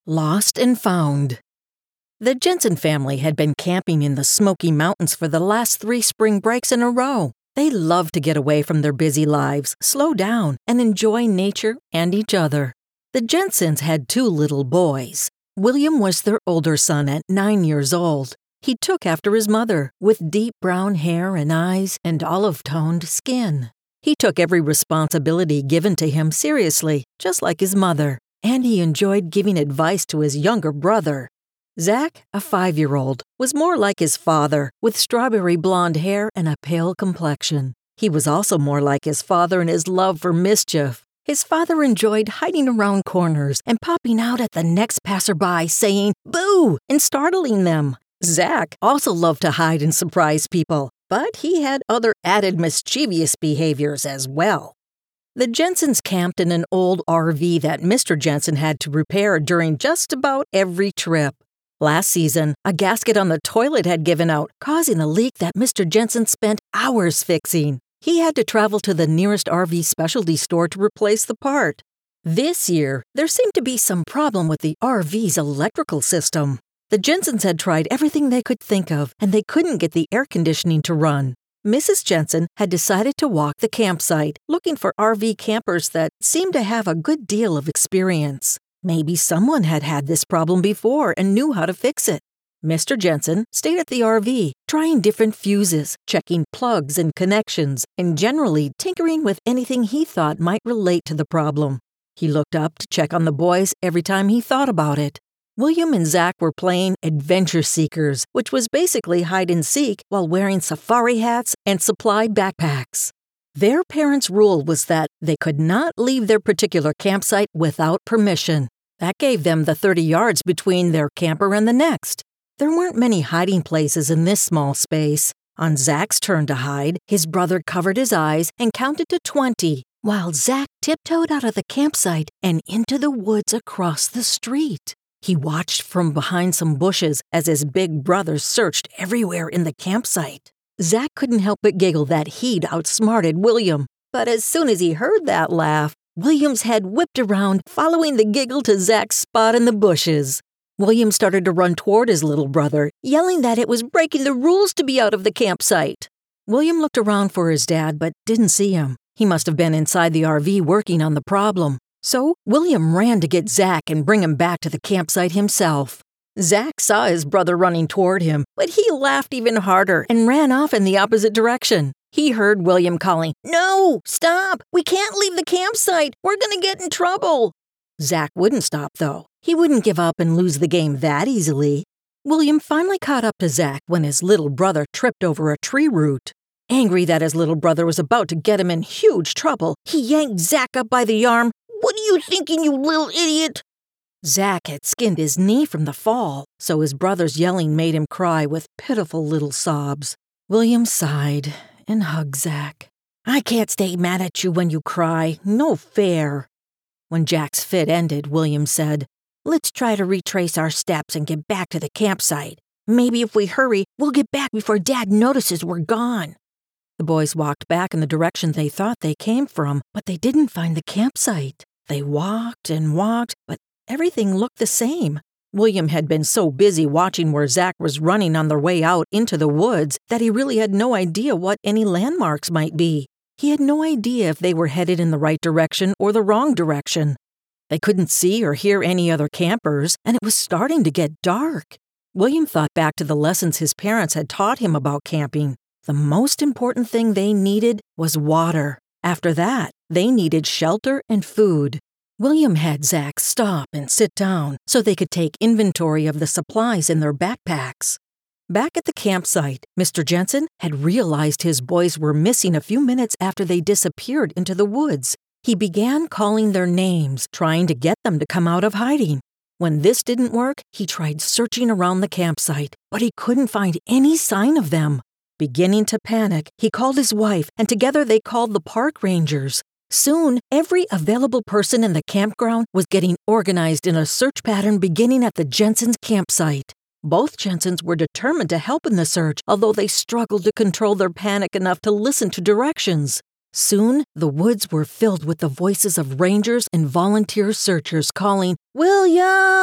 Lost and Found. The Jensen family had been camping in the Smoky Mountains for the last 3 spring breaks in a row. They loved to get away from their busy lives, slow down, and enjoy nature and each other. The Jensens had 2 little boys. William was their older son at 9 years old. He took after his mother, with deep brown hair and eyes and olive-toned skin. He took every responsibility given to him seriously, just like his mother, and he enjoyed giving advice to his younger brother. Zach, a 5-year-old, was more like his father, with strawberry blonde hair and a pale complexion. He was also more like his father in his love for mischief. His father enjoyed hiding around corners and popping out at the next passerby, saying, "Boo!" and startling them. Zach also loved to hide and surprise people, but he had other added mischievous behaviors as well. The Jensens camped in an old RV that Mr. Jensen had to repair during just about every trip. Last season, a gasket on the toilet had given out, causing a leak that Mr. Jensen spent hours fixing. He had to travel to the nearest RV specialty store to replace the part. This year, there seemed to be some problem with the RV's electrical system. The Jensens had tried everything they could think of, and they couldn't get the air conditioning to run. Mrs. Jensen had decided to walk the campsite, looking for RV campers that seemed to have a good deal of experience. Maybe someone had had this problem before and knew how to fix it. Mr. Jensen stayed at the RV, trying different fuses, checking plugs and connections, and generally tinkering with anything he thought might relate to the problem. He looked up to check on the boys every time he thought about it. William and Zach were playing Adventure Seekers, which was basically hide and seek while wearing safari hats and supply backpacks. Their parents' rule was that they could not leave their particular campsite without permission. That gave them the 30 yards between their camper and the next. There weren't many hiding places in this small space. On Zach's turn to hide, his brother covered his eyes and counted to 20, while Zach tiptoed out of the campsite and into the woods across the street. He watched from behind some bushes as his big brother searched everywhere in the campsite. Zach couldn't help but giggle that he'd outsmarted William. But as soon as he heard that laugh, William's head whipped around, following the giggle to Zach's spot in the bushes. William started to run toward his little brother, yelling that it was breaking the rules to be out of the campsite. William looked around for his dad but didn't see him. He must have been inside the RV working on the problem. So William ran to get Zach and bring him back to the campsite himself. Zach saw his brother running toward him, but he laughed even harder and ran off in the opposite direction. He heard William calling, "No, stop! We can't leave the campsite! We're gonna get in trouble!" Zach wouldn't stop, though. He wouldn't give up and lose the game that easily. William finally caught up to Zach when his little brother tripped over a tree root. Angry that his little brother was about to get him in huge trouble, he yanked Zach up by the arm. "What are you thinking, you little idiot?" Zach had skinned his knee from the fall, so his brother's yelling made him cry with pitiful little sobs. William sighed and hugged Zach. "I can't stay mad at you when you cry. No fair." When Jack's fit ended, William said, "Let's try to retrace our steps and get back to the campsite. Maybe if we hurry, we'll get back before Dad notices we're gone." The boys walked back in the direction they thought they came from, but they didn't find the campsite. They walked and walked, but everything looked the same. William had been so busy watching where Zach was running on their way out into the woods that he really had no idea what any landmarks might be. He had no idea if they were headed in the right direction or the wrong direction. They couldn't see or hear any other campers, and it was starting to get dark. William thought back to the lessons his parents had taught him about camping. The most important thing they needed was water. After that, they needed shelter and food. William had Zach stop and sit down so they could take inventory of the supplies in their backpacks. Back at the campsite, Mr. Jensen had realized his boys were missing a few minutes after they disappeared into the woods. He began calling their names, trying to get them to come out of hiding. When this didn't work, he tried searching around the campsite, but he couldn't find any sign of them. Beginning to panic, he called his wife, and together they called the park rangers. Soon, every available person in the campground was getting organized in a search pattern beginning at the Jensens' campsite. Both Jensens were determined to help in the search, although they struggled to control their panic enough to listen to directions. Soon, the woods were filled with the voices of rangers and volunteer searchers calling, "William!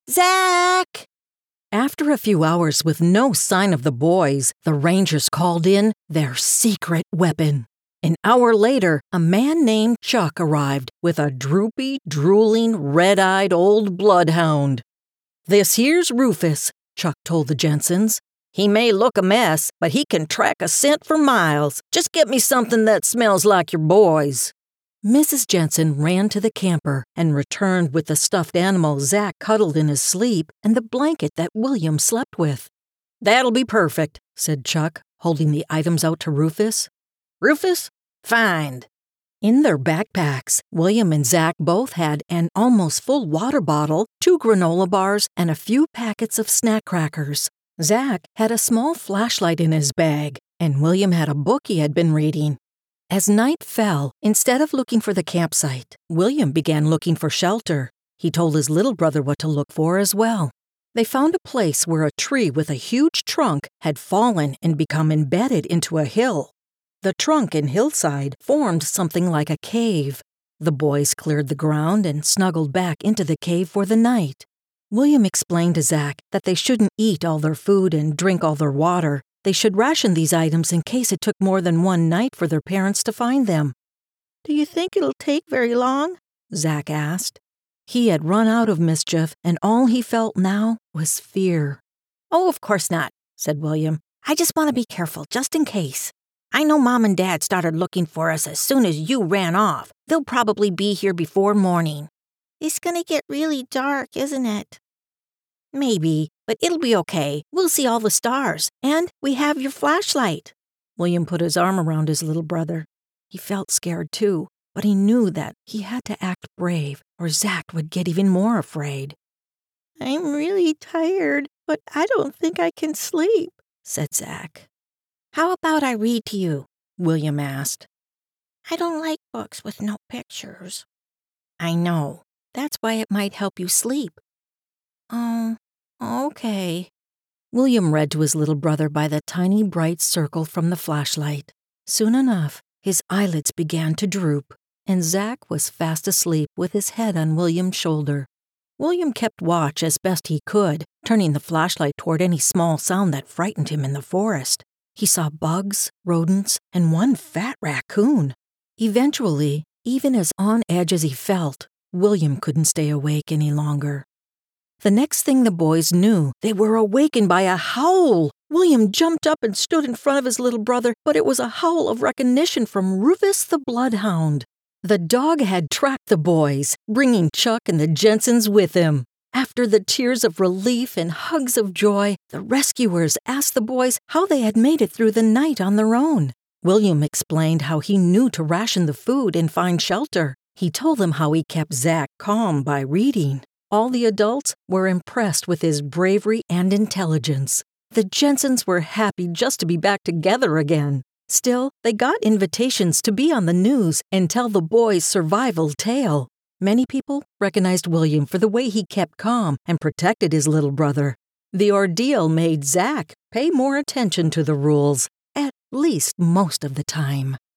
Zach! After a few hours with no sign of the boys, the Rangers called in their secret weapon. An hour later, a man named Chuck arrived with a droopy, drooling, red-eyed old bloodhound. "This here's Rufus," Chuck told the Jensens. "He may look a mess, but he can track a scent for miles. Just get me something that smells like your boys." Mrs. Jensen ran to the camper and returned with the stuffed animal Zach cuddled in his sleep and the blanket that William slept with. "That'll be perfect," said Chuck, holding the items out to Rufus. "Rufus, find." In their backpacks, William and Zach both had an almost full water bottle, 2 granola bars, and a few packets of snack crackers. Zach had a small flashlight in his bag, and William had a book he had been reading. As night fell, instead of looking for the campsite, William began looking for shelter. He told his little brother what to look for as well. They found a place where a tree with a huge trunk had fallen and become embedded into a hill. The trunk and hillside formed something like a cave. The boys cleared the ground and snuggled back into the cave for the night. William explained to Zach that they shouldn't eat all their food and drink all their water. They should ration these items in case it took more than one night for their parents to find them. "Do you think it'll take very long?" Zach asked. He had run out of mischief, and all he felt now was fear. "Oh, of course not," said William. "I just want to be careful, just in case. I know Mom and Dad started looking for us as soon as you ran off. They'll probably be here before morning." "It's gonna get really dark, isn't it?" "Maybe, but it'll be okay. We'll see all the stars, and we have your flashlight." William put his arm around his little brother. He felt scared too, but he knew that he had to act brave or Zach would get even more afraid. "I'm really tired, but I don't think I can sleep," said Zach. "How about I read to you?" William asked. "I don't like books with no pictures." "I know. That's why it might help you sleep." "Oh, okay." William read to his little brother by the tiny bright circle from the flashlight. Soon enough, his eyelids began to droop, and Zach was fast asleep with his head on William's shoulder. William kept watch as best he could, turning the flashlight toward any small sound that frightened him in the forest. He saw bugs, rodents, and one fat raccoon. Eventually, even as on edge as he felt, William couldn't stay awake any longer. The next thing the boys knew, they were awakened by a howl. William jumped up and stood in front of his little brother, but it was a howl of recognition from Rufus the bloodhound. The dog had tracked the boys, bringing Chuck and the Jensens with him. After the tears of relief and hugs of joy, the rescuers asked the boys how they had made it through the night on their own. William explained how he knew to ration the food and find shelter. He told them how he kept Zach calm by reading. All the adults were impressed with his bravery and intelligence. The Jensens were happy just to be back together again. Still, they got invitations to be on the news and tell the boys' survival tale. Many people recognized William for the way he kept calm and protected his little brother. The ordeal made Zach pay more attention to the rules, at least most of the time.